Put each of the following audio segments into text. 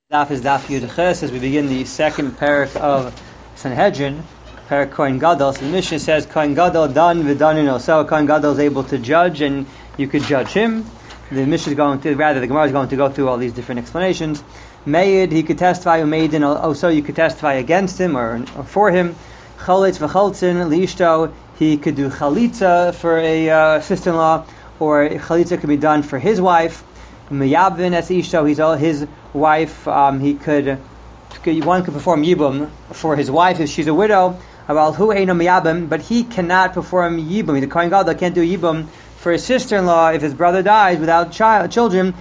Daf is Daf Yud Ches as we begin the second parak of Sanhedrin, parak Kohen Gadol. So the Mishnah says Kohen Gadol dan v'danino. So Kohen Gadol is able to judge, and you could judge him. The Mishnah is going to, rather the Gemara is going to go through all these different explanations. Mayid, he could testify, umeidin, also you could testify against him or for him. Chalitz v'choltzin liishto, he could do chalitza for a sister-in-law, or chalitza could be done for his wife. Meyabvin as ishto, he's all his wife. One could perform yibum for his wife if she's a widow. But he cannot perform yibum. The Kohen Gadol can't do yibum for his sister-in-law if his brother dies without children.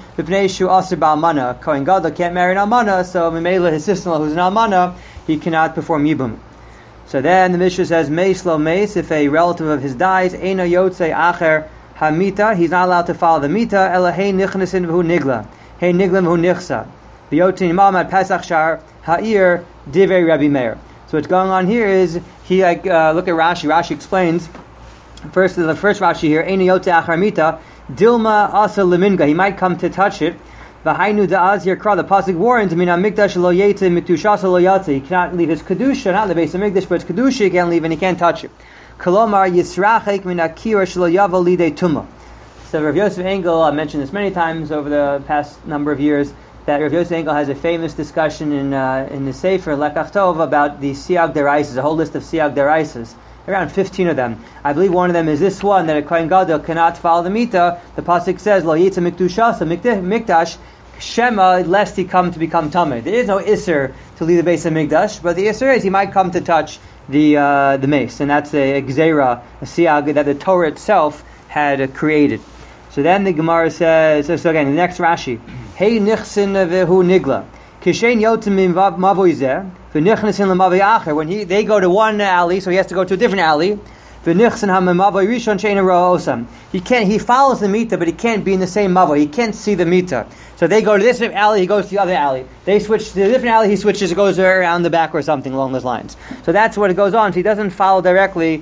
Kohen Gadol can't marry an almana, so Mimela, his sister-in-law who's an almana, he cannot perform yibum. So then the Mishnah says, Meis lo meis, if a relative of his dies, Eino yotzei acher hamita, he's not allowed to follow the mita. Ela hey nichnasin v'hu nigla, hey niglam v'hu nichsa. V'yotin imam at Pesach shar ha'ir divrei Rabbi Meir. So what's going on here is look at Rashi. Rashi explains the first Rashi here. Eino yotzei acher hamita dilma asa leminga. He might come to touch it. V'hainu da'az yirkra. The pasuk warns mina mikdash lo yetze miktushasa lo yatze. He cannot leave his kedusha, not the base of mikdash, but his kedusha he can't leave and he can't touch it. Kolomar yisrachek min akira shelo yavo lidei tuma. So Rav Yosef Engel, I mentioned this many times over the past number of years, that Rav Yosef Engel has a famous discussion in the Sefer Lekach Tov about the Siyag Deraisas, a whole list of Siyag Deraisas, around 15 of them. I believe one of them is this one, that a Kohen Gadol cannot follow the Mita. The pasuk says, Lo yitza mikdushasa mikdash shema, lest he come to become tamid. There is no Isser to leave the base of Mikdash, but the Isser is he might come to touch the mace, and that's a gzeira, a siyag that the Torah itself had created. So then the Gemara says, so again, the next Rashi, Hey nichsin v'hu nigla, kishein yotim mavoizeh, v'nichnasin l'mavoi acher. When they go to one alley, so he has to go to a different alley. V'nichsin hamavoi rishon she'ein osam. He follows the mita, but he can't be in the same mavoi. He can't see the mita. So they go to this alley, he goes to the other alley. They switch to the different alley, he switches, goes around the back or something along those lines. So that's what it goes on. So he doesn't follow directly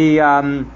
the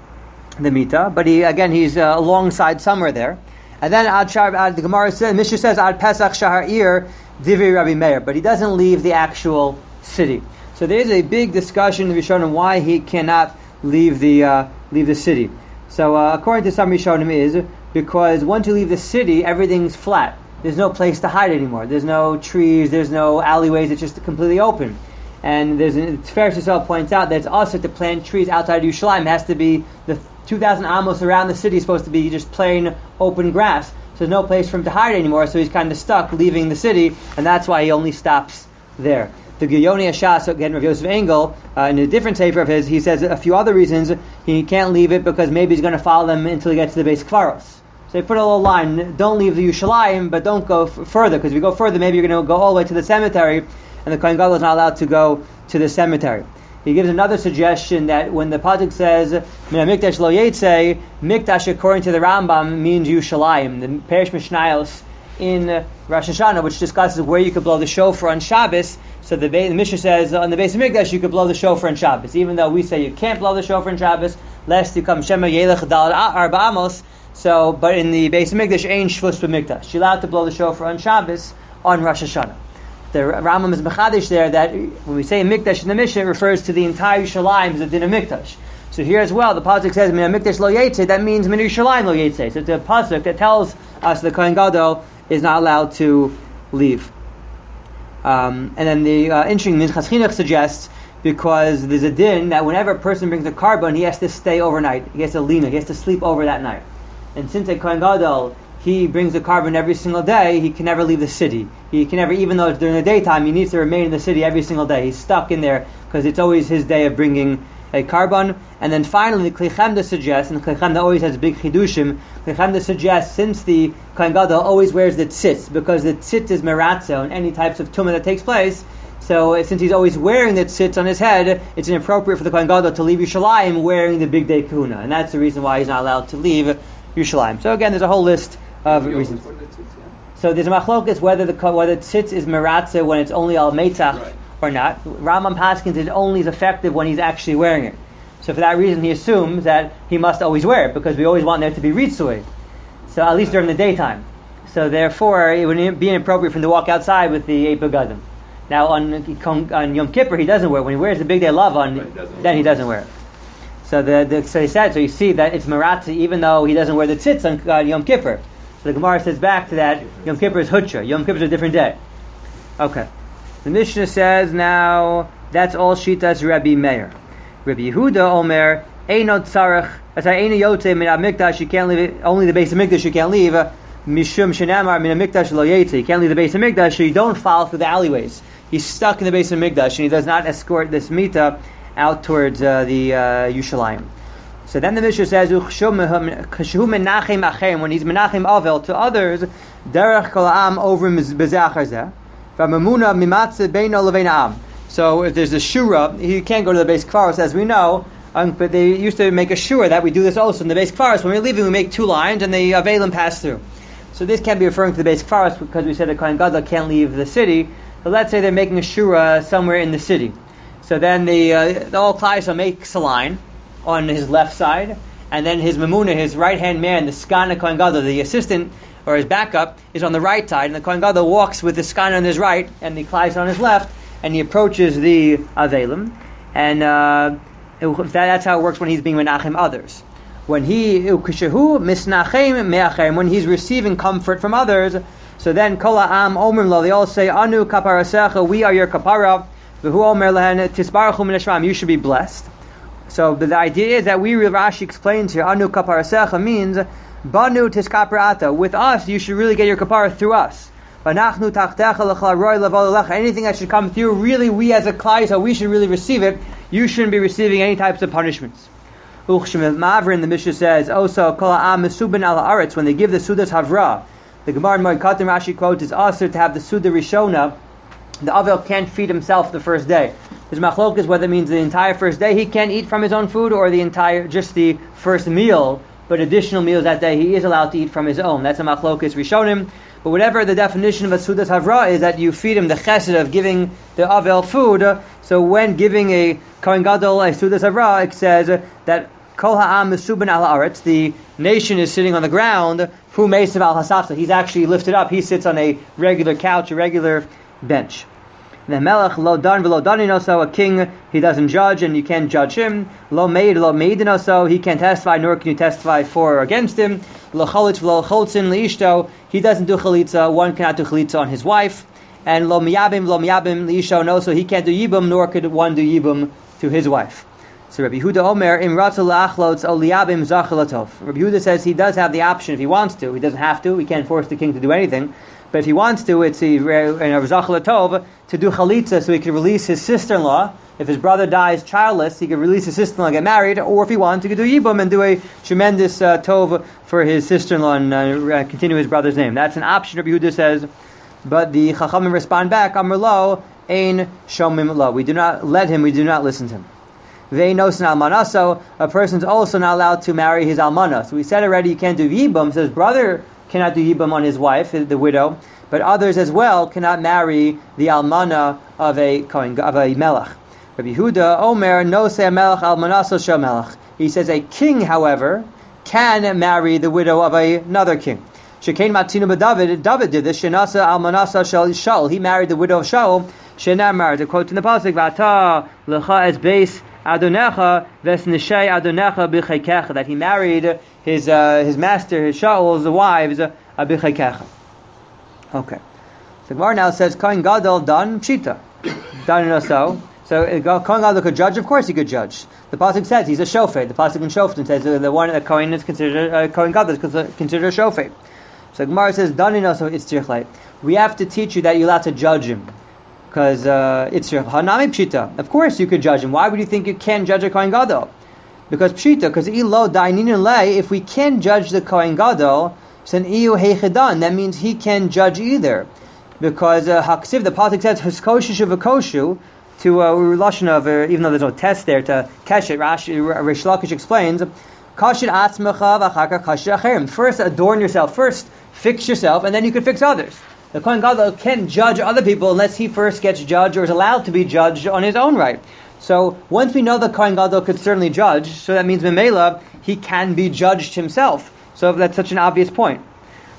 mita, but he's alongside somewhere there. And then the Gemara says, Mishnah says, Ad Pesach Shahar Ir Divrei Rabbi Meir, but he doesn't leave the actual city. So there is a big discussion in the Rishonim why he cannot leave the city. So according to some Rishonim is because once you leave the city, everything's flat. There's no place to hide anymore. There's no trees, there's no alleyways, it's just completely open. And Tiferes Yisrael points out that it's also to plant trees outside of Yerushalayim. It has to be the 2,000 amos around the city is supposed to be just plain open grass. So there's no place for him to hide anymore, so he's kind of stuck leaving the city, and that's why he only stops there. The Giyoni Ashas, again, Rav Yosef Engel, in a different sefer of his, he says a few other reasons he can't leave it because maybe he's going to follow them until he gets to the base Kfaros. So they put a little line, don't leave the Yerushalayim, but don't go further, because if you go further, maybe you're going to go all the way to the cemetery, and the Kohen Gadol is not allowed to go to the cemetery. He gives another suggestion that when the pasuk says, Mikdash lo yetze, Mikdash according to the Rambam means Yerushalayim. The Perish Mishnayos in Rosh Hashanah, which discusses where you could blow the shofar on Shabbos. So the Mishnah says on the base of Mikdash you could blow the shofar on Shabbos, even though we say you can't blow the shofar on Shabbos, lest you come Shema Yelech Dal Arba Amos. So, but in the base of Mikdash, Ein Shvus b'Mikdash. You're allowed to blow the shofar on Shabbos on Rosh Hashanah. The Rambam is mechadish there that when we say Mikdash in the Mishnah, it refers to the entire Yerushalayim as a din of Mikdash. So here as well, the pasuk says Min Mikdash lo yetze. That means Min Yerushalayim lo yetze. So it's a pasuk that tells us the Kohen Gadol is not allowed to leave. And then the interesting Minchas Chinuch suggests, because there's a din that whenever a person brings a carbon, he has to stay overnight. He has to lina. He has to sleep over that night. And since a Kohen Gadol, he brings a carbon every single day, he can never leave the city. He can never, even though it's during the daytime, he needs to remain in the city every single day. He's stuck in there because it's always his day of bringing a carbon. And then finally, Kli Chemda suggests, and Kli Chemda always has big chidushim, Kli Chemda suggests, since the Kohen Gadol always wears the tzitz, because the tzitz is meratza on any types of tumah that takes place, so since he's always wearing the tzitz on his head, it's inappropriate for the Kohen Gadol to leave Yerushalayim wearing the big day kahuna. And that's the reason why he's not allowed to leave Yerushalayim. So again, there's a whole list of reasons. So there's a machlokas whether tzitz is meratza when it's only al meitzach or not. Rambam paskins it only is effective when he's actually wearing it. So for that reason, he assumes that he must always wear it because we always want there to be ritzui. So at least during the daytime. So therefore, it would be inappropriate for him to walk outside with the 8 begadim. Now on Yom Kippur he doesn't wear it. When he wears the big day lavan, then he doesn't wear it. So so he said. So you see that it's maratzi even though he doesn't wear the tzitz on Yom Kippur. So the Gemara says back to that Yom Kippur is hutra. Yom Kippur is a different day. Okay. The Mishnah says now that's all shitas Rabbi Meir. Rabbi Yehuda Omer Eino tzarech. Eino yote min hamikdash. You can't leave it. Only the base of mikdash you can't leave. Mishum shenamar min hamikdash lo yetze. You can't leave the base of mikdash. So you don't follow through the alleyways. He's stuck in the base of mikdash and he does not escort this mita out towards the Yushalayim. So then the Mishnah says, when he's menachem avel to others, derech kol ha'am over bezeh zeh, v'mamuna mimatzeh beino levein ha'am. So if there's a shura, he can't go to the base kfaros, as we know, but they used to make a shura that we do this also in the base kfaros. When we're leaving, we make 2 lines and the avelim pass through. So this can't be referring to the base kfaros because we said the Kohen Gadol can't leave the city. But let's say they're making a shura somewhere in the city. So then the all Klaisa makes a line on his left side, and then his Mamuna, his right-hand man, the Skana Kohen Gadol, the assistant, or his backup, is on the right side, and the Kohen Gadol walks with the Skana on his right, and the Klaisa on his left, and he approaches the Avelim, and that's how it works when he's being menachem others. When he's receiving comfort from others, so then Kol ha'am omrim lo, they all say, Anu kaparasecha, we are your kapara, v'hu omer lehen tisbaruchu min hashram, you should be blessed. So the idea is that Rashi explains here, Anu kaparasecha means, Banu tiskaparata, with us you should really get your kapara through us. Anything that should come through, really we as a klai, so we should really receive it, you shouldn't be receiving any types of punishments. Mavrin, the Mishnah says, also Kol ha'am mesubin al haaretz, when they give the Sudas Havra, the Gemara in Moed Katan Rashi quotes is also to have the Suda Rishona. The Avel can't feed himself the first day. His machlok is whether it means the entire first day he can't eat from his own food or just the first meal, but additional meals that day he is allowed to eat from his own. That's a machlokes Rishonim. But whatever the definition of a Sudas Havra is that you feed him the chesed of giving the Avel food. So when giving a Kohen Gadol a Sudas Havra, it says that Kol ha'am mesubin al haaretz, the nation is sitting on the ground. Hu meisav al hasafsa, he's actually lifted up. He sits on a regular couch, a regular bench. The melech lo dan v'lo danin, so a king he doesn't judge and you can't judge him. Lo meidin, so he can't testify nor can you testify for or against him. Lo chalitz v'lo choltzin liishto, he doesn't do chalitza. One cannot do chalitza on his wife. And lo miyabim liisho, no, so he can't do yibum nor could one do yibum to his wife. So Rabbi Yehuda Omer, Im Ratzah La'achlotz O Liabim Zachalatov. Rabbi Yehuda says he does have the option if he wants to. He doesn't have to. He can't force the king to do anything. But if he wants to, it's Zachalatov to do chalitza so he can release his sister-in-law. If his brother dies childless, he can release his sister-in-law and get married. Or if he wants, he could do Yibum and do a tremendous tov for his sister-in-law and continue his brother's name. That's an option, Rabbi Yehuda says. But the Chachamim respond back, Amar lo, Ein Shomim lo. We do not let him, we do not listen to him. Ve'nosin almana, so a person's also not allowed to marry his almana. So we said already you can't do yibum, so his brother cannot do yibum on his wife, the widow, but others as well cannot marry the almana of a melech. Rabbi Yehuda Omer no say a melech almanaso shel melech. He says a king, however, can marry the widow of another king. Shekain matinu b'David, David did this. Shenasa almanasa shel Shaul, he married the widow of Shaul. Shenamar, the quote in the pasuk, V'ata lecha es beis Adonecha vesnishei Adonecha b'chekecha, that he married his master, his Shaul's wives, b'chekecha. Okay. So Gemara now says Kohen Gadol dan pshita, dan so. So Kohen Gadol could judge. Of course he could judge. The pasuk says he's a shofet. The pasuk in Shoftim says the one that Kohen is considered Kohen Gadol is considered a shofet. So Gemara says dan so it's tirchlei. We have to teach you that you're allowed to judge him. Because it's your hanami pshita. Of course you could judge him. Why would you think you can judge a Kohen Gadol? Because pshita, because ilo dainin lei, if we can judge the Kohen Gadol, then iu heichedan, that means he can judge either. Because haksiv, the pasuk says huskoshu shuvakoshu, to lashon of, even though there's no test there to catch it, Rish Lakish explains, kashin atzmecha v'achar kashin acherim. First adorn yourself, first fix yourself, and then you can fix others. The Kohen Gadol can't judge other people unless he first gets judged or is allowed to be judged on his own right. So once we know the Kohen Gadol could certainly judge, so that means Memela, he can be judged himself. So that's such an obvious point.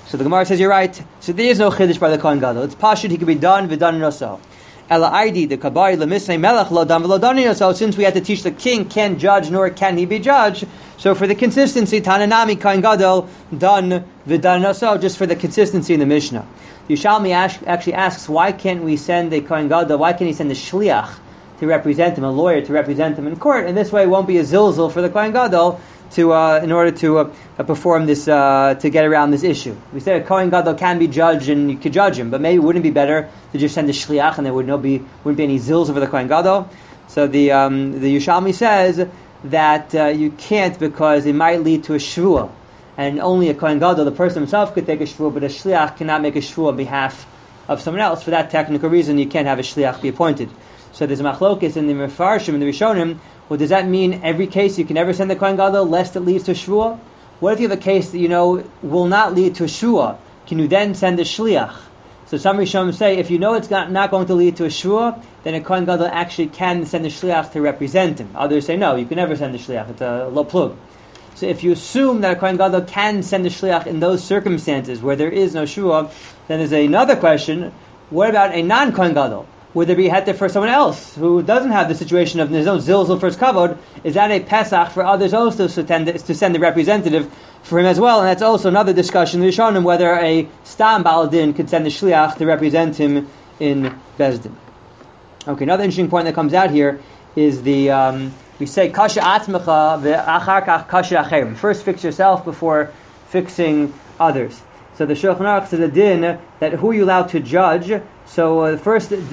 So the Gemara says you're right. So there is no chiddush by the Kohen Gadol. It's pashut, he could be done v'danin oso. Ela aidi the kabari lemisnei melech lo dan v'lo danin oso. Since we had to teach the king can't judge nor can he be judged, so for the consistency, Tananami Kohen Gadol done v'danin oso, just for the consistency in the Mishnah. The Yushalmi actually asks, why can't we send a Kohen Gadol? Why can't he send a shliach to represent him, a lawyer to represent him in court? And this way, it won't be a zilzal for the Kohen Gadol to in order to perform this to get around this issue. We said a Kohen Gadol can be judged and you could judge him, but maybe wouldn't it be better to just send a shliach and there wouldn't be any zilzal over the Kohen Gadol? So the Yushalmi says that you can't because it might lead to a shvuah, and only a Kohen Gadol, the person himself, could take a shvuah, but a shliach cannot make a shvuah on behalf of someone else. For that technical reason, you can't have a shliach be appointed. So there's a machlokes in the Mefarshim and the Rishonim. Well, does that mean every case you can never send the Kohen Gadol lest it leads to a shvuah? What if you have a case that will not lead to a shvuah? Can you then send a shliach? So some Rishonim say if you know it's not going to lead to a shvuah, then a Kohen Gadol actually can send a shliach to represent him. Others say no, you can never send a shliach. It's a lo plug. So if you assume that a Kohen Gadol can send a shliach in those circumstances where there is no shvuah, then there's another question. What about a non-Kohen Gadol? Would there be a heter for someone else who doesn't have the situation of there's no zilzal for his kavod? Is that a pesach for others also to send a representative for him as well? And that's also another discussion in the Rishonim, whether a stam baladin could send a shliach to represent him in Bezdin. Okay, another interesting point that comes out here is we say kasha atzmecha ve'achar kach kasha acherim. First fix yourself before fixing others. So the Shulchan Aruch says a din that who are you allowed to judge? So the first day in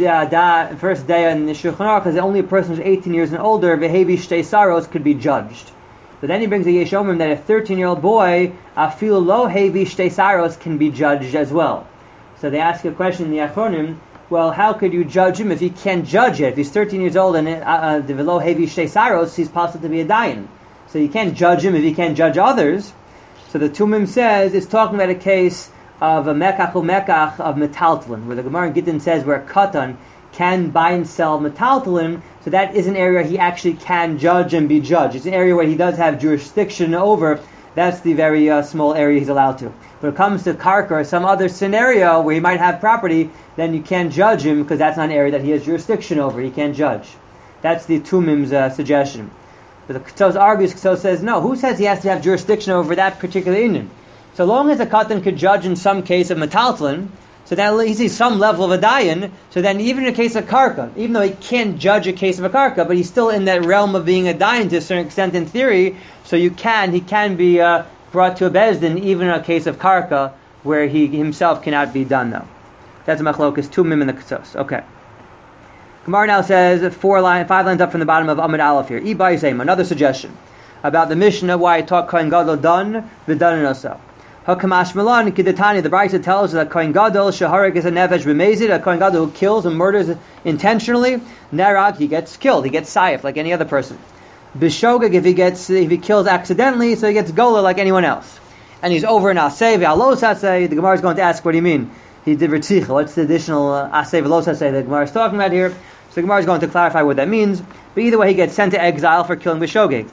the Shulchan Aruch is that only a person who's 18 years and older, vehevi shtei saros, could be judged. So then he brings a Yesh Omrim that a 13-year-old boy, afilu lo hevi shtei saros, can be judged as well. So they ask a question in the Achronim, well, how could you judge him if he can't judge it? If he's 13 years old and the velo hevi shtei saros, he's possible to be a dayan. So you can't judge him if he can't judge others. So the Tumim says it's talking about a case of a mekach umekach of metaltalin, where the Gemara in Gittin says where a katan can buy and sell metaltalin, so that is an area he actually can judge and be judged. It's an area where he does have jurisdiction over. That's the very small area he's allowed to. When it comes to karka or some other scenario where he might have property, then you can't judge him because that's not an area that he has jurisdiction over. He can't judge. That's the Tumim's suggestion. But the Ktos argues, Ktos says, no, who says he has to have jurisdiction over that particular inyan? So long as a katan could judge in some case of metaltalin, so that he sees some level of a dayan, so then even in a case of karka, even though he can't judge a case of a karka, but he's still in that realm of being a dayan to a certain extent in theory, so he can be brought to a bezdin even in a case of karka where he himself cannot be done though. That's machlokas Tumim and the Ktos. Okay. Gemara now says 5 lines up from the bottom of Amud Aleph here. Ibai Zayim, another suggestion about the Mishnah why I taught Kohen Gadol done v'danin oso. Hakamash Milan Kidetani, the Brisa tells us that Kohen Gadol shaharik is a nefesh b'mezid, a Kohen Gadol who kills and murders intentionally, nerag, he gets killed, he gets sayif like any other person. B'shogeg, if he kills accidentally, so he gets gola like anyone else. And he's over in asay v'alos asay. The Gemara is going to ask, what do you mean? He did ritzicha. What's the additional asay v'alos asay that the Gemara is talking about here? So the Gemara is going to clarify what that means. But either way, he gets sent to exile for killing b'shogeg.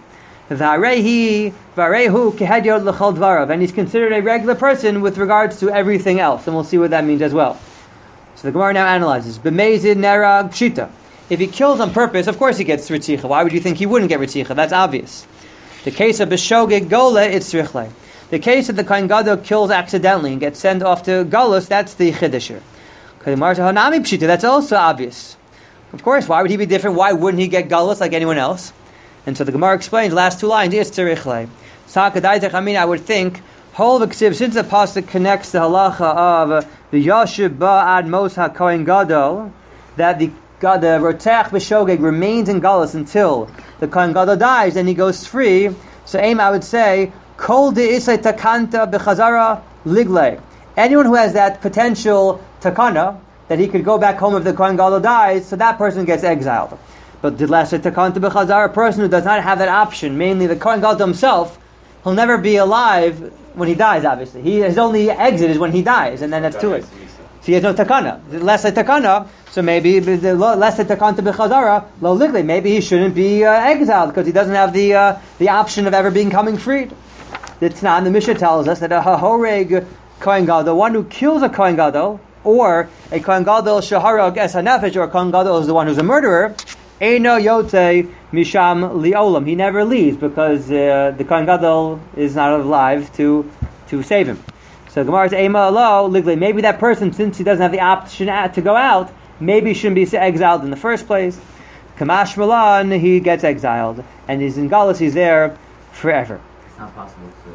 And he's considered a regular person with regards to everything else, and we'll see what that means as well. So the Gemara now analyzes. B'mezid nerag pshita. If he kills on purpose, of course he gets ritzicha. Why would you think he wouldn't get ritzicha? That's obvious. The case of b'shogeg gola, it's tzrichle. The case of the Kohen Gadol kills accidentally and gets sent off to galus, that's the chidusher. Hanami pshita, that's also obvious. Of course, why would he be different? Why wouldn't he get galus like anyone else? And so the Gemara explains, last 2 lines, it's tzirichle. I would think, since the pasuk connects the halacha of the Yashib Ba'ad Mos HaKohen Gadol, that the Rotech B'Shogeg remains in Galus until the Kohen Gadol dies and he goes free. So I would say, Kol de'isay takanta b'chazara ligle. Anyone who has that potential takana, that he could go back home if the Kohen Gadol dies, so that person gets exiled. But the last takanta b'chazara, a person who does not have that option, mainly the Kohen Gadol himself, he'll never be alive when he dies, obviously. His only exit is when he dies, and then that's to it. So he has no takana. Less takana, so maybe the less takanta b'chazara, lo ligle, maybe he shouldn't be exiled, because he doesn't have the option of ever becoming freed. The Mishnah tells us that a hahoreg Kohen Gadol, the one who kills a Kohen Gadol, or a Kohen Gadol shaharag es hanefesh, or a Kohen Gadol is the one who's a murderer, Eino Yote Misham Liolam. He never leaves because the Kohen Gadol is not alive to save him. So Gemara says, Ema Alo Ligle. Maybe that person, since he doesn't have the option to go out, maybe he shouldn't be exiled in the first place. Kamash Malan, he gets exiled, and he's in Galus. He's there forever. It's not possible to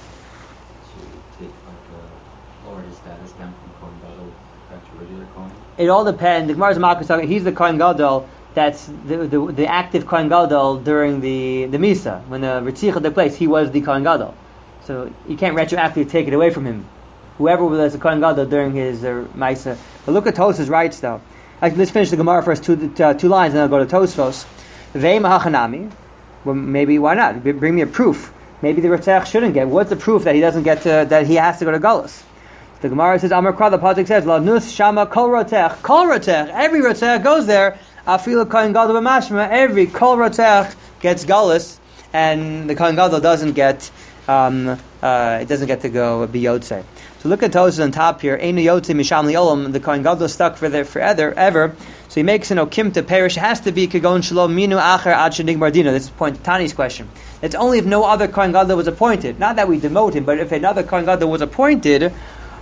take lower his status down from Kohen Gadol back to regular Kohen. It all depends. The Gemara's Makos talking. He's the Kohen Gadol. That's the active Kohen Gadol during the Misa. When the Ritzicha took place, he was the Kohen Gadol. So you can't retroactively take it away from him. Whoever was the Kohen Gadol during his Misa. But look at Tosfos writes though. Let's finish the Gemara first, two lines, and then I'll go to Tosfos. Ve'ema hachanami. Well, maybe why not? Bring me a proof. Maybe the Ritzach shouldn't get. What's the proof that he doesn't get that he has to go to Galus? The Gemara says, Amar Kra, the Pasuk says, La nus shama kol rotech. Kol rotech. Every rotech goes there. Afilu Kohen Gadol b'mashma. Every kol rotech gets Galus, and the Kohen Gadol doesn't get. It doesn't get to go biyotze. So look at Tosfos on top here. Einu yotze misham liolam. The Kohen Gadol is stuck forever. So he makes an okim to perish. It has to be kagon shalom minu acher ad shenigmar dino. This is point Tani's question. It's only if no other Kohen Gadol was appointed. Not that we demote him, but if another Kohen Gadol was appointed,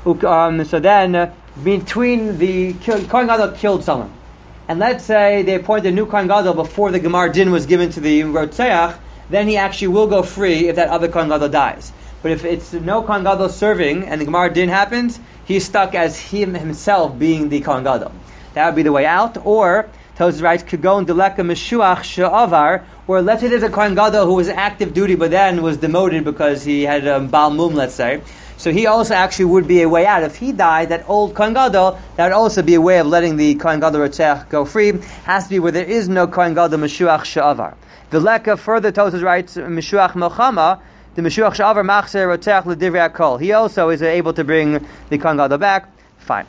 so then between the Kohen Gadol killed someone, and let's say they appointed a new Kohen Gadol before the Gemar Din was given to the Rotzeach, then he actually will go free if that other Kohen Gadol dies. But if it's no Kohen Gadol serving and the Gemar Din happens, he's stuck as himself being the Kohen Gadol. That would be the way out. Or Tosfos writes, "Kagon deleka meshuach she'avar." Or let's say there's a Kohen Gadol who was active duty but then was demoted because he had Baal Mum, let's say. So he also actually would be a way out. If he died, that old Kohen Gadol, that would also be a way of letting the Kohen Gadol Rotzeach go free. Has to be where there is no Kohen Gadol meshuach she'avar. The leka further Tosfos writes, meshuach melchama. The meshuach she'avar machzer Rotzeach l'divrei hakol. He also is able to bring the Kohen Gadol back. Fine.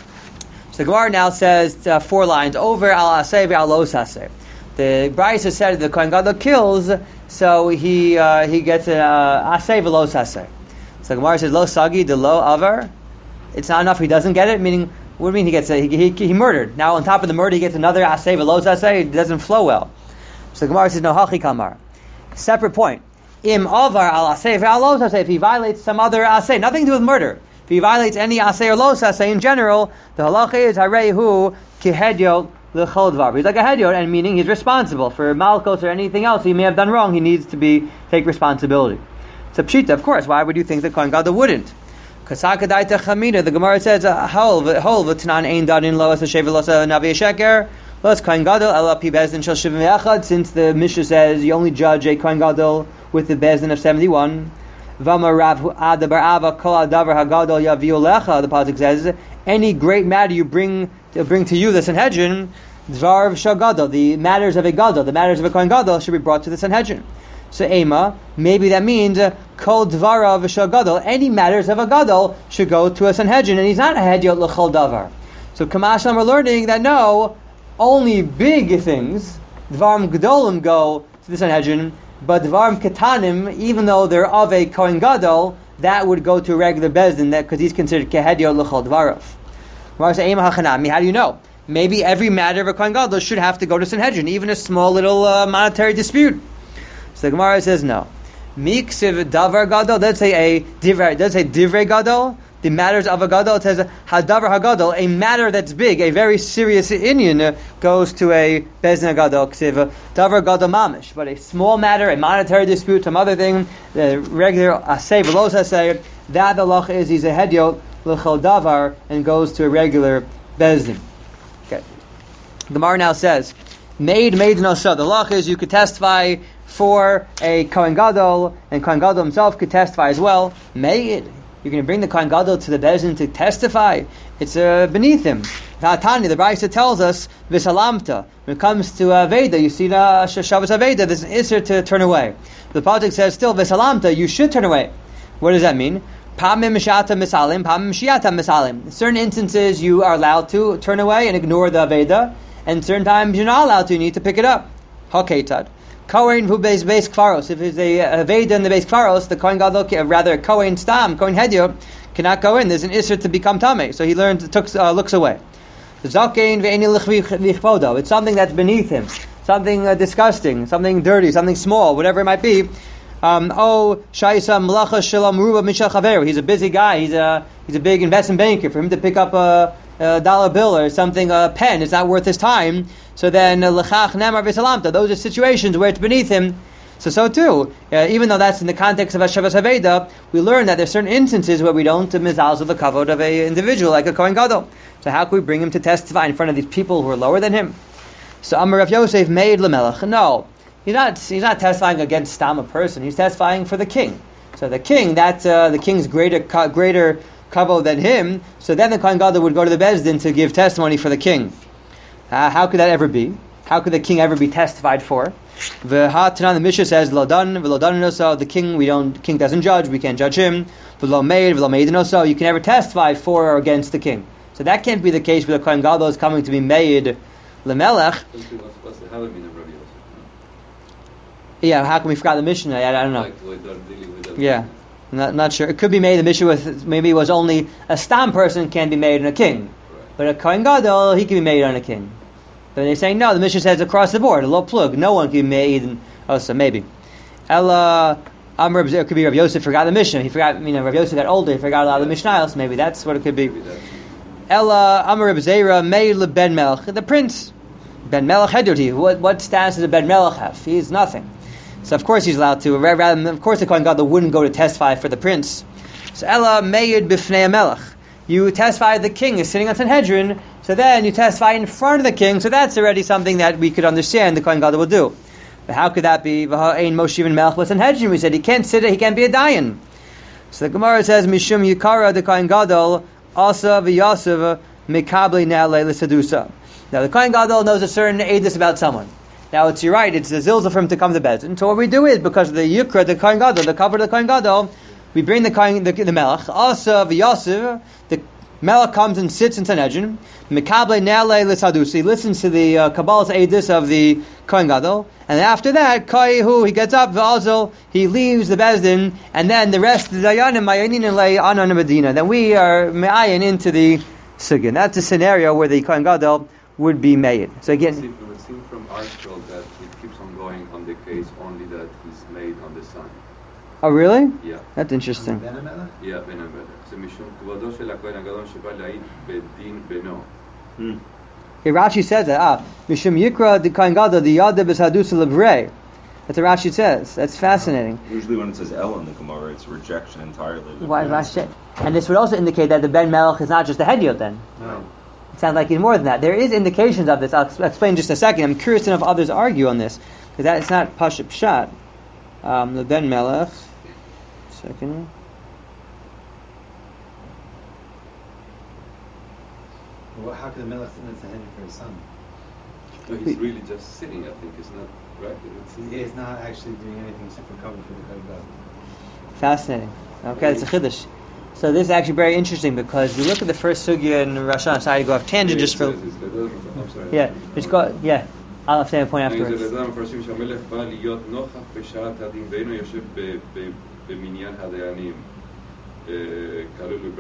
So the Gemara now says 4 lines over al aseh ve'al lo aseh. The Brisa said the Kohen Gadol kills, so he gets aseh ve'lo aseh. So the Gemara says lo sagi de lo avar. It's not enough. He doesn't get it. Meaning, what do you mean he gets he murdered? Now on top of the murder, he gets another aseh ve'lo aseh. It doesn't flow well. So the Gemara says no hachi kamar. Separate point. Im avar al aseh ve'al lo aseh. If he violates some other aseh, nothing to do with murder. If he violates any aseh or lo aseh in general, the halacha is harehu kihedyo l'chol dvar. He's like a hedyot, and meaning he's responsible for malchus or anything else he may have done wrong. He needs to take responsibility. So pshita, of course. Why would you think the Kohen Gadol wouldn't? Kasakadaita chamina. The Gemara says hol v'tanan ein danin lo as shevel lo navi sheker. Los Kohen Gadol ela pi bezdin shel shivim ve'echad. Since the Mishnah says you only judge a Kohen Gadol with the bezdin of 71. V'amar Rav Adabar Ava kol adavar hagadol yaviu lecha. The pasuk says any great matter you bring to you, the Sanhedrin, dvar shagadol, the matters of a gadol, the matters of a Kohen Gadol should be brought to the Sanhedrin. So Ema, maybe that means kol dvarav shagadol, any matters of a gadol should go to a Sanhedrin, and he's not a hedyot l'chol davar. So Kamasham we're learning that no, only big things, dvarim gedolim, go to the Sanhedrin, but dvarim ketanim, even though they're of a Kohen Gadol, that would go to a regular bezdin, because he's considered kehedyot l'chol dvarav. How do you know? Maybe every matter of a Kohen Gadol should have to go to Sanhedrin, even a small little monetary dispute. So the Gemara says no. Miksiv davar gadol. Let's say divrei gadol. The matters of a gadol. It says hadavar hagadol. A matter that's big, a very serious inyan, goes to a bezdin gadol. Ksiv davar gadol mamish. But a small matter, a monetary dispute, some other thing, the regular aseh v'los aseh, that the halacha is he's a hedyot l'chol davar and goes to a regular bezdin. Okay. The Gemara now says, maid no shah. The halacha is you could testify for a Kohen Gadol, and Kohen Gadol himself could testify as well. Maid, you're going to bring the Kohen Gadol to the bezdin to testify. It's beneath him. Tani, the Brisa tells us v'salamta. When it comes to Aveda, you see the Shabbos Aveda, there's an isser to turn away. The pasuk says still v'salamta, you should turn away. What does that mean? Pamim mishata misalim, pamim shiata misalim. In certain instances, you are allowed to turn away and ignore the Aveda, and certain times you're not allowed to. You need to pick it up. Haketad. Kohen who beis kfaros. If it's a Aveda in the beis kfaros, the Kohen Gadol, rather Kohen Stam, Kohen Hedyot, cannot go in. There's an isser to become tamei. So he looks away. It's something that's beneath him, something disgusting, something dirty, something small, whatever it might be. He's a busy guy. He's a big investment banker. For him to pick up a dollar bill or something, a pen, it's not worth his time. So then, those are situations where it's beneath him. So too, even though that's in the context of Hashavas Haveda, we learn that there's certain instances where we don't mizalzel the kavod of an individual, like a Kohen Gadol. So how can we bring him to testify in front of these people who are lower than him? So Amar Rav Yosef made lemelech. No, he's not testifying against Stam, a person. He's testifying for the king. So the king, the king's greater kavod than him. So then the Kohen Gadol would go to the Beis Din to give testimony for the king. How could that ever be? How could the king ever be testified for? The Mishnah says, the king doesn't judge, we can't judge him. You can never testify for or against the king. So that can't be the case where the Kohen Gadol is coming to be made lemelech. Yeah, how can we forget the Mishnah? I don't know. Yeah, not sure. It could be made, the Mishnah maybe it was only a Stam person can be made on a king. But a Kohen Gadol, he can be made on a king. But they're saying no, the Mishnah says across the board, a low plug, no one can be made. So maybe. Ella Amr, it could be Rav Yosef forgot the Mishnah. He forgot, Rav Yosef got older, he forgot a lot of the Mishnayos. Maybe that's what it could be. Ella Amr Reb Zera made Ben Melech, the prince. Ben Melech Hedoti. What status does a Ben Melech have? He's nothing. So of course he's allowed to. Rather, of course the Kohen Gadol wouldn't go to testify for the prince. So Ella made Bifnei Melech. You testify the king is sitting on Sanhedrin. So then you testify in front of the king, so that's already something that we could understand the Kohen Gadol will do. But how could that be? We said he can't sit, he can't be a dayan. So the Gemara says, Mishum Yikara the Kohen Gadol, Asa v'Yasav Mikabli Na'alei L'Sadusa. Now the Kohen Gadol knows a certain edus about someone. Now you're right, it's a zilzah for him to come to Beis Din. So what we do is, because of the Yikra, the Kohen Gadol, the cover of the Kohen Gadol, we bring the Melech, Asa v'Yasav, the Melech comes and sits in Sanhedrin. Mikable Ne'alei L'Sadusi. He listens to the Kabbalah's Eidus of the Kohen Gadol. And after that, Kaihu, he gets up, V'azol, he leaves the Beis Din, and then the rest of the Dayanim, Mayanin Lei Anan Medina. Then we are Me'ayin into the Sugin. That's a scenario where the Kohen Gadol would be made. So again, it would seem from our scroll that it keeps on going on the case only that he's made on the sun. Oh really? Yeah. That's interesting. Yeah, Ben Amelech. So Mishum Kuvado Shel HaKohen HaGadol Sheba La'id Bedin Beno. Yeah, Rashi says that. Mishum Yikra the Kohen Gadol the Yadav B'Sadusa Lebrei. That's what Rashi says. That's fascinating. Usually when it says El in the Gemara, it's rejection entirely. Why Rashi? And this would also indicate that the Ben Melech is not just a Hedyot then. No. It sounds like he's more than that. There is indications of this. I'll explain in just a second. I'm curious to know if others argue on this, because that it's not Pashup Pshat. The Ben Melech. Second. Well, how could the Melech sit in Sanhedrin for his son? No, he's really just sitting, I think. It's not right. He's not actually doing anything except for cover for the Kohen Gadol. Fascinating. Okay, it's a chiddush. So this is actually very interesting because you look at the first sugya in Rosh Hashanah. Sorry to go off tangent just for. Yeah, just go. Yeah, I'll say a point afterwards. Meaning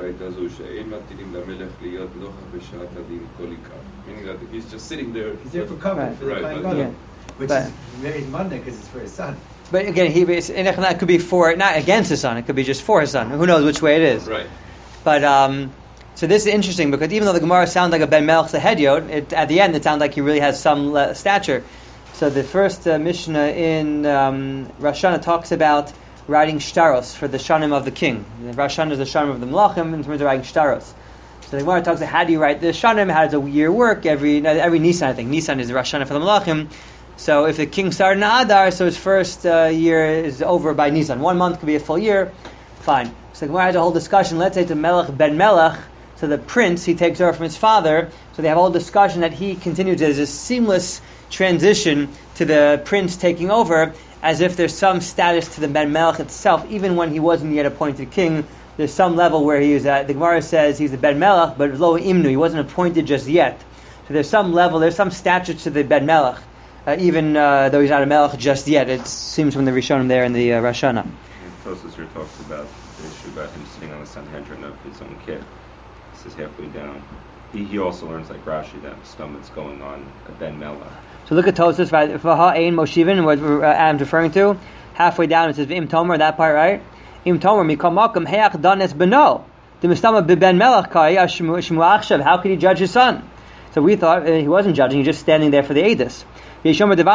that he's just sitting there. He's there for cover for the Kohen Gadol, which is very Monday because it's for his son. But again, it could be for, not against his son, it could be just for his son. Who knows which way it is. Right. But, so this is interesting because even though the Gemara sounds like a Ben Melech's a Hedyot, at the end it sounds like he really has some stature. So the first Mishnah in Rosh Hashanah talks about writing shtaros for the shanim of the king. The Rosh Hashanah is the shanim of the Melachim in terms of writing shtaros. So the Gemara talks about how do you write the shanim, how does a year work, every Nisan, I think. Nisan is the Rosh Hashanah for the Melachim. So if the king started in Adar, so his first year is over by Nisan. 1 month could be a full year. Fine. So the Gemara has a whole discussion. Let's say it's a Melech Ben Melech, so the prince, he takes over from his father. So they have a whole discussion that he continues as a seamless transition to the prince taking over, as if there's some status to the Ben Melech itself, even when he wasn't yet appointed king. There's some level where he is at. The Gemara says he's the Ben Melech, but lo imnu, he wasn't appointed just yet. So there's some level, there's some stature to the Ben Melech. Even though he's not a Melech just yet, it seems from the Rishonim there in the Rosh Hashanah. Tosfos here talks about the issue about him sitting on the Sanhedrin of his own kid. This is halfway down. He also learns like Rashi that stomach's going on a Ben Melech. So look at Tosfos, right? V'ha ein Moshivin, what Adam's referring to. Halfway down it says V'im Tomer, that part, right? Im Tomer mikol makom heach danes beno. The mistama b'ben Melech kai shmu achshav. How could he judge his son? So we thought he wasn't judging; he was just standing there for the edus. He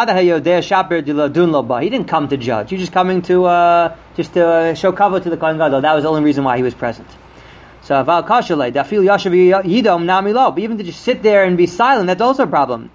didn't come to judge. He was just coming to show kavod to the Kohen Gadol. That was the only reason why he was present. So but even to just sit there and be silent, that's also a problem.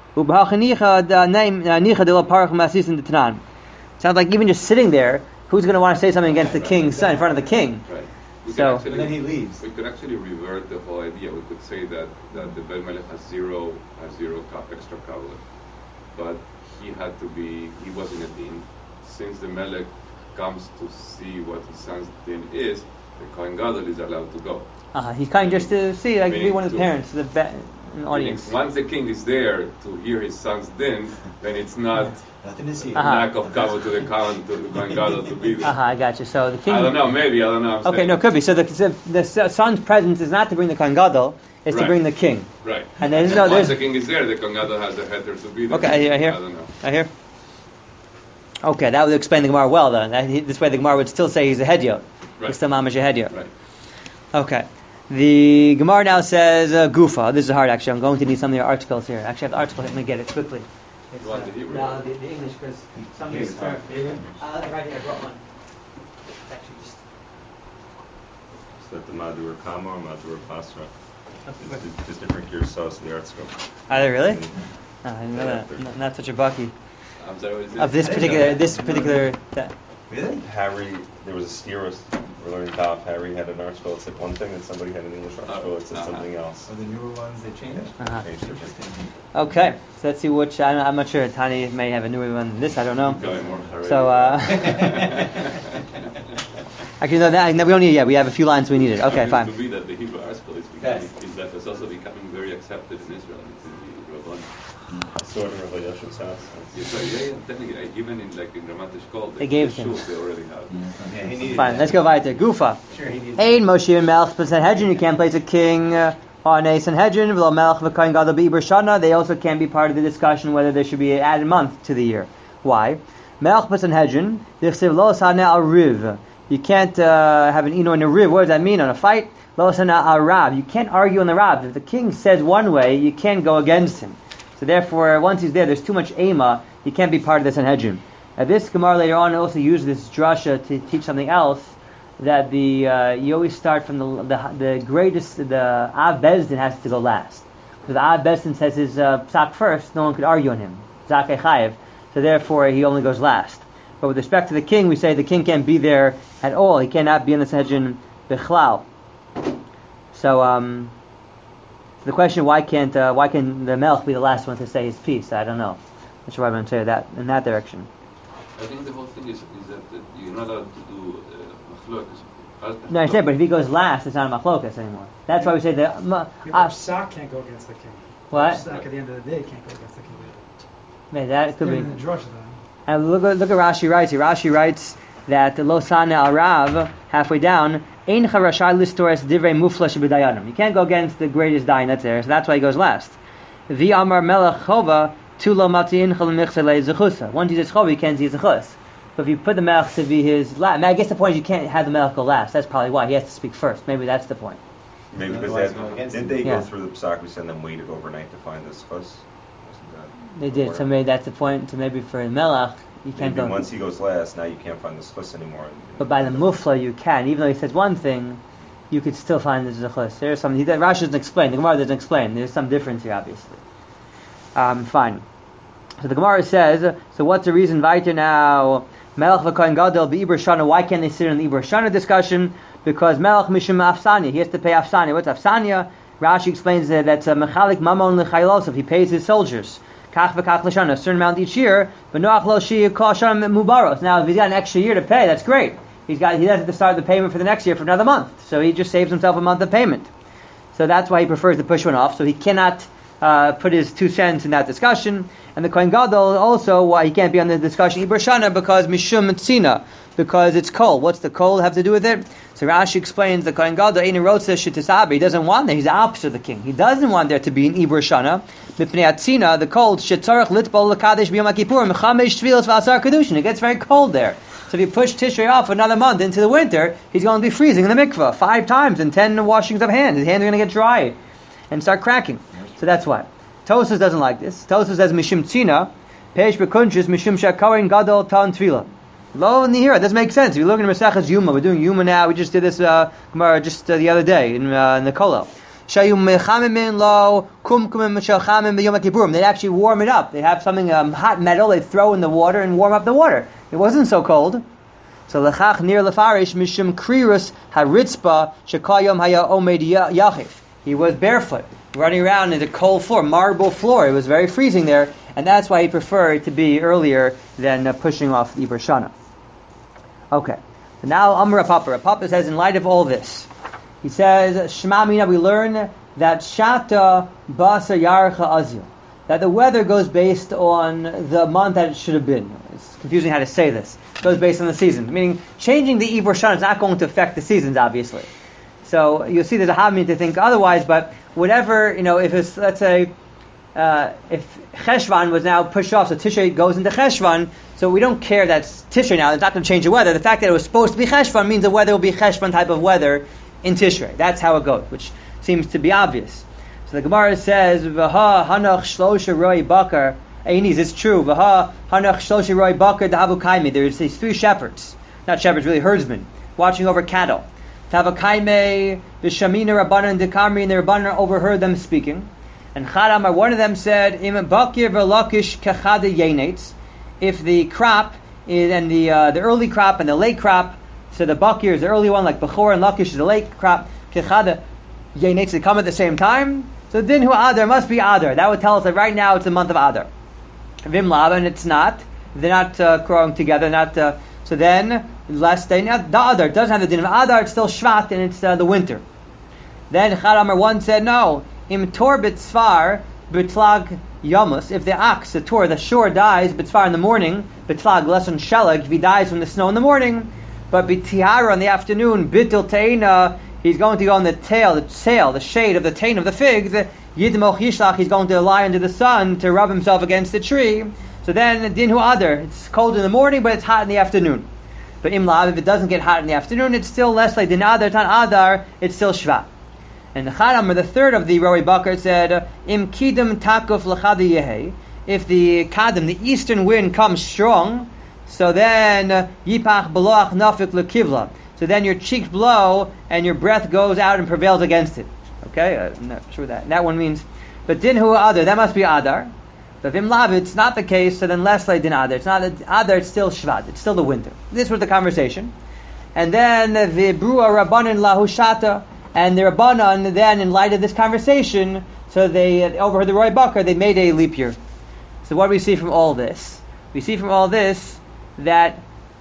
Sounds like even just sitting there, who's going to want to say something against the king's son in front of the king? Right. So then he leaves. We could actually revert the whole idea. We could say that the Ben Melech has zero extra kavod, but he wasn't a din. Since the Melech comes to see what his son's din is, the Kohen Gadol is allowed to go. He's coming just to see, like, be one of the parents, an audience. Once the king is there to hear his son's din, then it's not nothing to see. lack of kavod to the Kohen Gadol to be there. I got you. So the king. I don't know. Maybe I don't know. Okay, no, it could be. So the son's presence is not to bring the Kohen Gadol; it's to bring the king. Right. And once the king is there, the Kohen Gadol has a heter to be there. Okay, I hear. I don't know. I hear. Okay, that would explain the Gemara well, then. This way, the Gemara would still say he's a hedyot. Right. He's still mamash a hedyot. Right. Okay. The Gemara now says gufa. This is hard, actually. I'm going to need some of your articles here. Actually, I have the article. Let me get it quickly. You want the Hebrew? No, the English, because somebody's right here. I brought one. Actually, just. Is that the Madur Kama or Madur Pasra? It's just different gears of the art scope. Are they really? Oh, I didn't know that. Not such a bucky. I'm sorry, what is it? Of this particular. Really? Harry, there was a steer. We're learning Daf. Harry had an art scroll that said one thing, and somebody had an English art scroll that said something else. Oh, the newer ones they changed? Changed it. Interesting. Okay, so let's see which. I'm not sure. Tani may have a newer one than this. I don't know. So, actually, no. We don't need it yet. We have a few lines we needed. Okay, fine. To be that the Hebrew article is that it's also becoming very accepted in Israel. It's in the Rabban. Sort of Rabbi Yosef's house. Technically, even in Ramat Eshkol, they gave him. They already have. Yeah, he needed Fine. that. Let's go weiter. Gufa. Sure, he needed Ein Moshe and Melech Sanhedrin. You can't place a king on a Sanhedrin. V'lo Melech v'Kohen Gadol b'Iber Shana. They also can't be part of the discussion whether there should be an added month to the year. Why? Melech Sanhedrin. Dichsev lo saneh al riv. You can't have an ino in a riv. What does that mean? On a fight? Lo saneh al rab. You can't argue on the rab. If the king says one way, you can't go against him. So therefore, once he's there's too much ema. He can't be part of the Sanhedrin. This Gemara later on also used this drasha to teach something else. That you always start from the greatest. The Av Bezdin has to go last. Because the Av Bezdin says his psak first, no one could argue on him. Zakei chayev. So therefore, he only goes last. But with respect to the king, we say the king can't be there at all. He cannot be in the Sanhedrin bichlal. So the question: why can the Melech be the last one to say his piece? I don't know. Not sure why I'm going to say that in that direction. I think the whole thing is that you're not allowed to do machlokas. No, I said, but if he goes last, it's not a machlokas anymore. That's why we say that. Psak can't go against the king. What? Psak at the end of the day can't go against the king. Maybe that could be. In the drush then. And look at Rashi writes here. Rashi writes that the lo saneh al rav halfway down. Ein charashai listores divrei mufla shebedayanim. You can't go against the greatest dayan that's there, so that's why he goes last. Vi amar melech chova. Once he says chova, you can't see his zechus. So if you put the melech to be his last, I guess the point is you can't have the melech go last. That's probably why he has to speak first. Maybe that's the point. Maybe because did they go through the psak? We send them waited overnight to find the zechus. They did. So maybe that's the point. So maybe for melech, you can't go. Once he goes last, now you can't find the zechus anymore. But by the mufla, you can. Even though he says one thing, you could still find the zechus. There's something Rashi doesn't explain. The Gemara doesn't explain. There's some difference here, obviously. Fine. So the Gemara says, so what's the reason weiter now? Melech v'Kohen Gadol b'Iber Shana. Why can't they sit in the Iber Shana discussion? Because Melech mishum afsania. He has to pay afsania. What's afsania? Rashi explains that that's a mechalik mamon l'chaylosov. He pays his soldiers. Kach v'kach l'shana. A certain amount each year. V'noach lo shi kol shana mubaros. Now if he's got an extra year to pay, that's great. He doesn't have to start the payment for the next year for another month. So he just saves himself a month of payment. So that's why he prefers to push one off. So he cannot put his 2 cents in that discussion. And the Kohen Gadol also, why he can't be on the discussion Iber Shana, because Mishum Tzina, because it's cold. What's the cold have to do with it? So Rashi explains the Kohen Gadol Ein Rotze Shetisabe. He doesn't want that. He's the opposite of the king. He doesn't want there to be an Iber Shana. Mipnei Tzina, the cold. Shetzarach Litbol Lakadesh B'Yom Kippur Mechamesh Tfilos V'Asar Kedushin. It gets very cold there. So if you push Tishrei off another month into the winter, he's going to be freezing in the mikveh 5 times and 10 washings of hands. His hands are going to get dry and start cracking. So that's why. Tosfos doesn't like this. Tosfos says Mishum Tzina, Peish B'Kunshus Mishum Shakarin Gadol Tan Tefillah. Lo Nihira, it doesn't make sense. If you look in Maseches Yuma, we're doing Yuma now. We just did this Gemara the other day in the Kollel. Shayum Mechamimin Lo Kumkumim Shalchamim B'Yom Kippurim. They actually warm it up. They have something hot metal they throw in the water and warm up the water. It wasn't so cold. So Lechach Nir Lefarish Mishum Krirus Haritzpa Shekayom Haya Omed Yachif. He was barefoot, running around in the cold floor, marble floor. It was very freezing there, and that's why he preferred to be earlier than pushing off the Iber Shana. Okay, so now Amar Papa. Papa says, in light of all this, he says, Shema Mina, we learn that Shata Basa Yarcha Azil, that the weather goes based on the month that it should have been. It's confusing how to say this. It goes based on the season, meaning changing the Iber Shana is not going to affect the seasons, obviously. So you'll see there's a havamina to think otherwise, but whatever, if it's, let's say, if Cheshvan was now pushed off, so Tishrei goes into Cheshvan, so we don't care that's Tishrei now, it's not going to change the weather. The fact that it was supposed to be Cheshvan means the weather will be Cheshvan type of weather in Tishrei. That's how it goes, which seems to be obvious. So the Gemara says, V'ha hanach shlosha roi bakar, Einis, it's true, V'ha hanach shlosha roi bakar dahavu kaimi. There's these 3 shepherds, not shepherds, really herdsmen, watching over cattle. Tavakaime, Vishamina Rabbanan Dekamri, and the Rabbanan overheard them speaking. And Chadamar, one of them said, Im Bakir Velakish Kachada Yenetz. If the crop is, and the early crop and the late crop, so the Bakir is the early one, like Bechor, and Lakish is the late crop, Kachada Yenetz, they come at the same time. So Dinhu Adar must be Adar. That would tell us that right now it's the month of Adar. Vimlava, and it's not. They're not growing together, so then, last day, the Adar doesn't have the din of Adar, it's still Shvat, and it's the winter. Then Chadamar 1 said, no, Im Tor B'tzfar B'tlag Yamus, if the ox, the Tor, the shore dies, B'tzfar in the morning, B'tlag, less than Shelag, if he dies from the snow in the morning, but B'tihara in the afternoon, B'til Teina, he's going to go on the sail, the shade of the tain of the figs, Yidmoch Yishlach, he's going to lie under the sun to rub himself against the tree. So then, Dinhu Adar, it's cold in the morning, but it's hot in the afternoon. But Imlav, if it doesn't get hot in the afternoon, it's still less like Din Adar, Tan Adar, it's still Shvat. And the Chadamar, the third of the Roi Bakar, said, Im Kidam Takuf L'chadi Yehe, if the Kadam, the eastern wind, comes strong, so then Yipach Beloach Nafik L'kivla. So then your cheeks blow, and your breath goes out and prevails against it. Okay, I'm not sure what that one means. But Dinhu Adar, that must be Adar. But if Imlav, it's not the case, so then less like Din Adar. It's not Adar, it's still Shvat, it's still the winter. This was the conversation. And then the Brua Rabbanan Lahushata, and the Rabbanan then, in light of this conversation, so they overheard the Roi Bakar, they made a leap year. So what do we see from all this? We see from all this that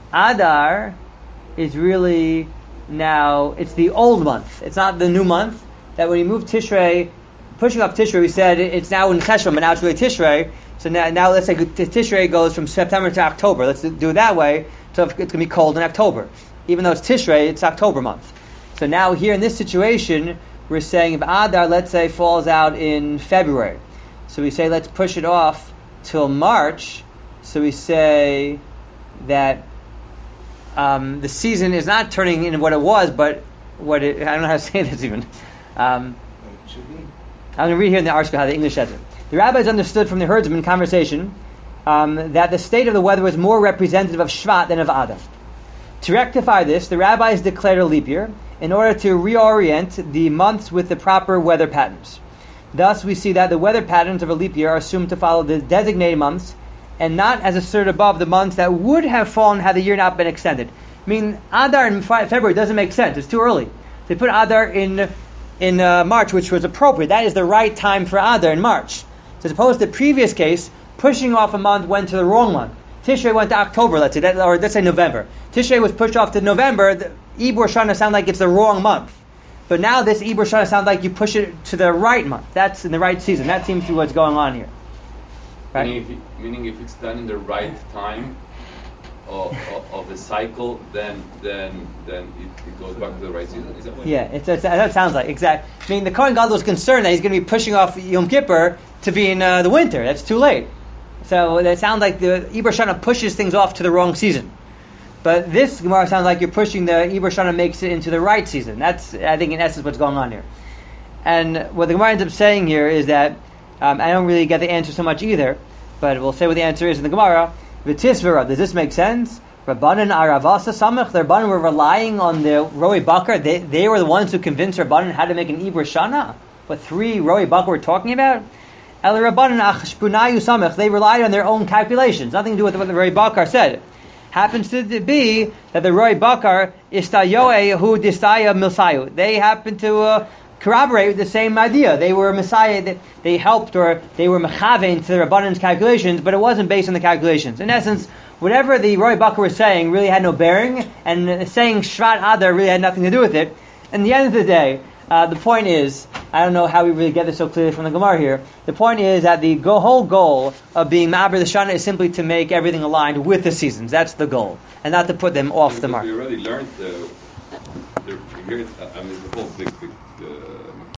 Adar is really now, it's the old month. It's not the new month. That when you move Tishrei, pushing up Tishrei, we said it's now in Cheshvan, but now it's really Tishrei. So now let's say Tishrei goes from September to October. Let's do it that way. So it's going to be cold in October. Even though it's Tishrei, it's October month. So now here in this situation, we're saying if Adar, let's say, falls out in February. So we say let's push it off till March. So we say that the season is not turning into what it was, but I don't know how to say this even. I'm going to read here in the article how the English says it. The rabbis understood from the herdsman conversation that the state of the weather was more representative of Shvat than of Adar. To rectify this, the rabbis declared a leap year in order to reorient the months with the proper weather patterns. Thus, we see that the weather patterns of a leap year are assumed to follow the designated months and not as asserted above the months that would have fallen had the year not been extended. I mean, Adar in February doesn't make sense. It's too early. They put Adar in March, which was appropriate. That is the right time for Adar in March. So as opposed to the previous case, pushing off a month went to the wrong month. Tishrei went to October, let's say, or let's say November. Tishrei was pushed off to November. The Ibor Shana sound like it's the wrong month. But now this Iber Shana sounds like you push it to the right month. That's in the right season. That seems to be what's going on here. Right? Meaning if it's done in the right time of the cycle, then it goes back to the right season. Is that what? Yeah, that sounds like exactly. I mean, the Kohen Gadol is concerned that he's going to be pushing off Yom Kippur to be in the winter. That's too late. So it sounds like the Iber Shana pushes things off to the wrong season. But this Gemara sounds like you're pushing the Iber Shana makes it into the right season. That's, I think, in essence what's going on here. And what the Gemara ends up saying here is that I don't really get the answer so much either, but we'll say what the answer is in the Gemara. V'tisvera, does this make sense? Rabbanan Aravasa Samach, the Rabbanan were relying on the Roi Bakar. They were the ones who convinced Rabbanan how to make an Iber Shana. What 3 Roi Bakar we're talking about? El Rabbanan Achshpunayu Samach, they relied on their own calculations, nothing to do with what the Roi Bakar said. Happens to be that the Roi Bakar Istayoe Hu Distaya Milsayu. They happen to corroborate the same idea. They were Messiah, they helped, or they were mechavein to the Rabbanan's calculations, but it wasn't based on the calculations. In essence, whatever the Roi Bakar was saying really had no bearing, and saying Shvat Adar really had nothing to do with it. And at the end of the day, the point is, I don't know how we really get this so clearly from the Gemara here. The point is that the whole goal of being Ma'aber the Shana is simply to make everything aligned with the seasons. That's the goal, and not to put them off the mark. We already learned the whole big